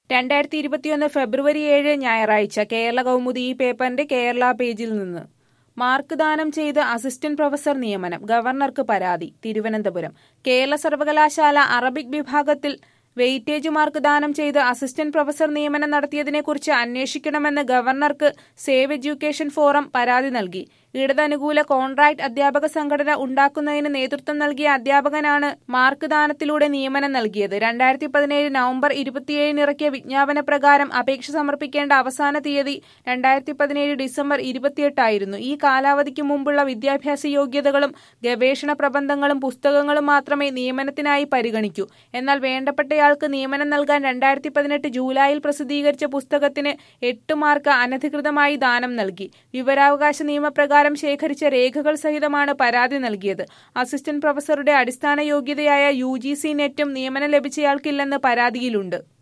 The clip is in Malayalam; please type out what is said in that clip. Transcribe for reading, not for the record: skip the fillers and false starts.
2021 ഫെബ്രുവരി 7 ഞായറാഴ്ച കേരള കൗമുദി ഈ പേപ്പറിന്റെ കേരള പേജിൽ നിന്ന് മാർക്ക് ദാനം ചെയ്ത് അസിസ്റ്റന്റ് പ്രൊഫസർ നിയമനം ഗവർണർക്ക് പരാതി. തിരുവനന്തപുരം കേരള സർവകലാശാല അറബിക് വിഭാഗത്തിൽ വെയിറ്റേജ് മാർക്ക് ദാനം ചെയ്ത് അസിസ്റ്റന്റ് പ്രൊഫസർ നിയമനം നടത്തിയതിനെക്കുറിച്ച് അന്വേഷിക്കണമെന്ന് ഗവർണർക്ക് സേവ് എഡ്യൂക്കേഷൻ ഫോറം പരാതി നൽകി. ഇടതനുകൂല കോൺട്രാക്ട് അധ്യാപക സംഘടന ഉണ്ടാക്കുന്നതിന് നേതൃത്വം നൽകിയ അധ്യാപകനാണ് മാർക്ക് ദാനത്തിലൂടെ നിയമനം നൽകിയത്. 2017 നവംബർ 27 ഇറക്കിയ വിജ്ഞാപന പ്രകാരം അപേക്ഷ സമർപ്പിക്കേണ്ട അവസാന തീയതി 2017 ഡിസംബർ 28 ആയിരുന്നു. ഈ കാലാവധിക്ക് മുമ്പുള്ള വിദ്യാഭ്യാസ യോഗ്യതകളും ഗവേഷണ പ്രബന്ധങ്ങളും പുസ്തകങ്ങളും മാത്രമേ നിയമനത്തിനായി പരിഗണിക്കൂ. എന്നാൽ വേണ്ടപ്പെട്ടയാൾക്ക് നിയമനം നൽകാൻ 2018 ജൂലൈയിൽ പ്രസിദ്ധീകരിച്ച പുസ്തകത്തിന് 8 മാർക്ക് അനധികൃതമായി ദാനം നൽകി. വിവരാവകാശ നിയമപ്രകാരം ശേഖരിച്ച രേഖകൾ സഹിതമാണ് പരാതി നൽകിയത്. അസിസ്റ്റന്റ് പ്രൊഫസറുടെ അടിസ്ഥാന യോഗ്യതയായ UGC നെറ്റും നിയമനം ലഭിച്ചയാൾക്കില്ലെന്ന് പരാതിയിലുണ്ട്.